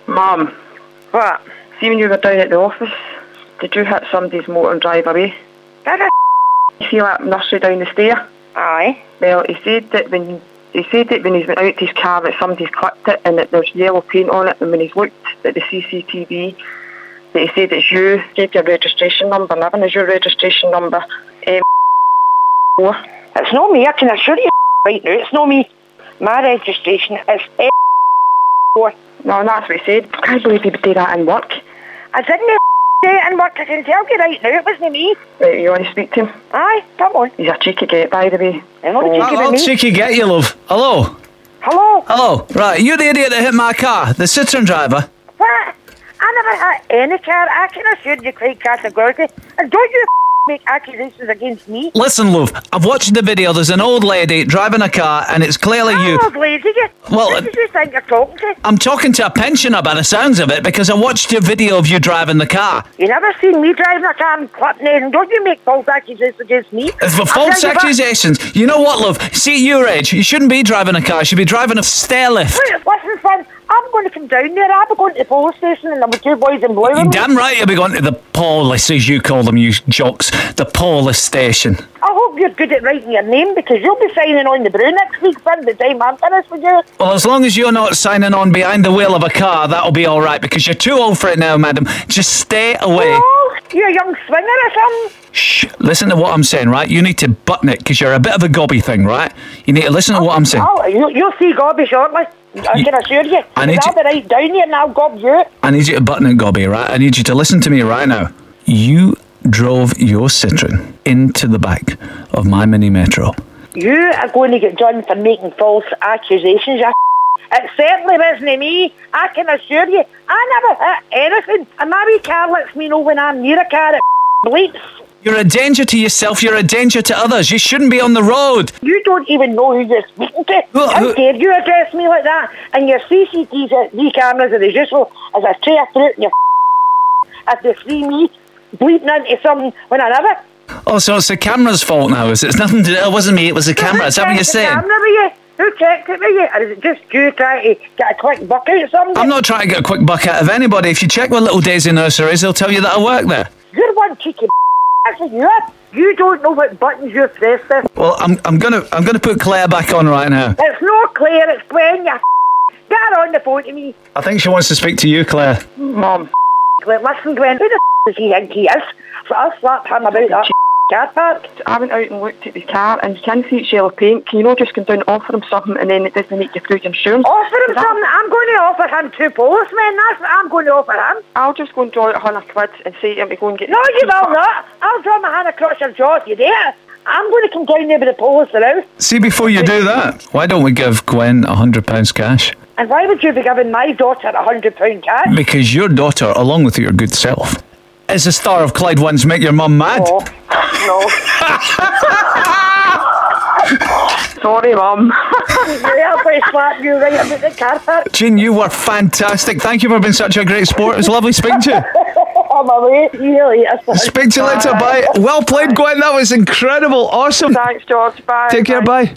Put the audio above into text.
Mum. What? See when you were down at the office, did you hit somebody's motor and drive away? Did I? You see that nursery down the stair? Aye. Well, he said that when he's went out to his car that somebody's clipped it and that there's yellow paint on it, and when he's looked at the CCTV, that he said it's you, gave your registration number, and everything is your registration number. It's not me, I can assure you right now, it's not me. My registration is M4. No, that's what he said. I can't believe he would do that in work. I didn't do it in work, I can tell you right now, it wasn't me. Right, you want to speak to him? Aye, come on. He's a cheeky get, by the way. I'm not a cheeky with I'll me. cheeky get you, love. Hello? Hello? Hello. Right, you're the idiot that hit my car, the Citroen driver. What? I never hit any car, I can assure you quite categorically. And don't you make accusations against me. Listen, love, I've watched the video. There's an old lady driving a car, and it's clearly you. I'm not lazy. Well, Who do you think you're talking to? I'm talking to a pensioner by the sounds of it, because I watched your video of you driving the car. You never seen me driving a car and clipping it, and don't you make false accusations against me. For false accusations, you know what, love? See, at your age, you shouldn't be driving a car. You should be driving a stair lift. Listen, son, I'm going to come down there. I'll be going to the police station, and there'll be two boys in blue. You're damn right you'll be going to the police, as you call them, you jocks. The police station. I hope you're good at writing your name, because you'll be signing on the brew next week, son, the time I'm finished with you. Well, as long as you're not signing on behind the wheel of a car, that'll be all right, because you're too old for it now, madam. Just stay away. Oh, you're a young swinger or something. Shh. Listen to what I'm saying, right? You need to button it, because you're a bit of a gobby thing, right? You need to listen to what I'm saying. Oh, you'll see Gobby shortly. I can assure you. I need I'll be right down here and I'll gob you. I need you to button it, Gobby, right? I need you to listen to me right now. You drove your Citroen into the back of my Mini Metro. You are going to get done for making false accusations, you It certainly wasn't me. I can assure you. I never hit anything. And my wee car lets me know when I'm near a car. It bleeps. You're a danger to yourself. You're a danger to others. You shouldn't be on the road. You don't even know who you're speaking to. How dare you address me like that? And your CCTV cameras are as useful as a tray of fruit in your if they see me bleeping into something when I never. Oh, so it's the camera's fault now, is it? It's nothing to do. It wasn't me, it was the camera. Is that what you're saying? Who checked it with you? Or is it just you trying to get a quick buck out of something? I'm not trying to get a quick buck out of anybody. If you check with Little Daisy Nurseries, they'll tell you that I work there. You're one cheeky that's what you are. You don't know what buttons you're pressing. Well, I'm gonna put Claire back on right now. It's not Claire, it's Gwen, you get her on the phone to me. I think she wants to speak to you, Claire. Mum. Gwen, listen, Gwen, who the does he think he is? So I'll slap him about that car park. I went out and looked at the car and you can see it's yellow paint. Can you not just come down and offer him something and then it doesn't make you through your insurance? Offer him something? I'm going to offer him 2 policemen. That's what I'm going to offer him. I'll just go and draw out £100 and say to him to go and get... No, you will not. I'll draw my hand across your jaw if you dare. I'm going to come down there with the police around. See, before you do that, why don't we give Gwen £100 cash? And why would you be giving my daughter £100 cash? Because your daughter, along with your good self, is the star of Clyde One's Make Your Mum Mad. Oh, no. Sorry, Mum. I'll probably slap you right about the car park. Jean, you were fantastic. Thank you for being such a great sport. It was lovely speaking to you. On my way. See you later. Speak to you later. Bye. Well played, Gwen. That was incredible. Awesome. Thanks, George. Bye. Take care. Bye.